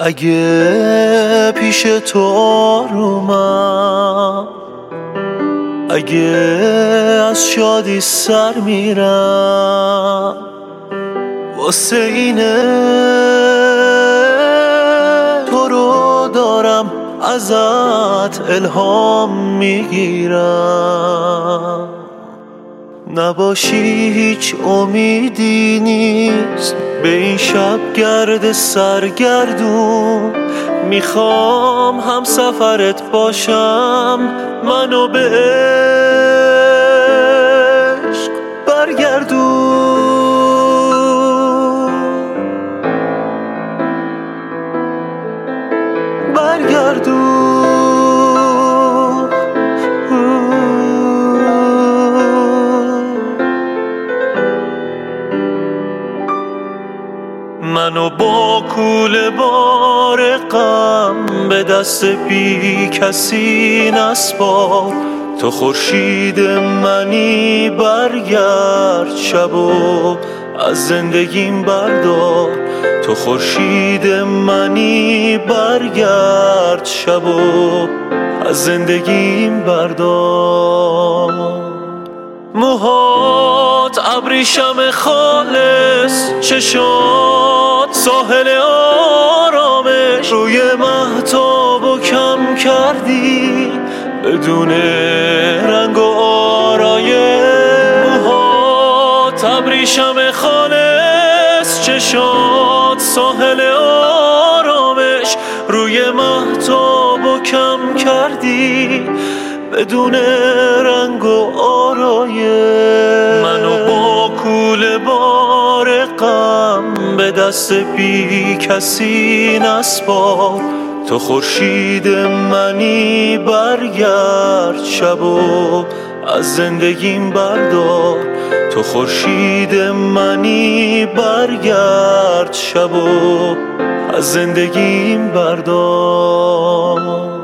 اگه پیش تو آرومم، اگه از شادی سر میرم، واسه اینه تو رو دارم ازت الهام میگیرم. نباشی هیچ امیدی نیست به این شب گرد سرگردون، میخوام هم سفرت باشم، منو به عشق برگردون. منو با کوله بار غم به دست بی کسی نسپار، تو خورشید منی برگرد شبو از زندگیم بردار، تو خورشید منی برگرد شبو از زندگیم بردار. موهات ابریشم خالص، چشات ساحل آرامش، روی مهتاب و کم کردی بدون رنگ و آرایش. موهات ابریشم خالص، چشات ساحل آرامش، روی مهتاب و کم کردی بدون رنگ و آرایش. منو با کوله بار غم به دست بی کسی نسپار، تو خورشید منی برگرد شبو از زندگیم بردار، تو خورشید منی برگرد شبو از زندگیم بردار.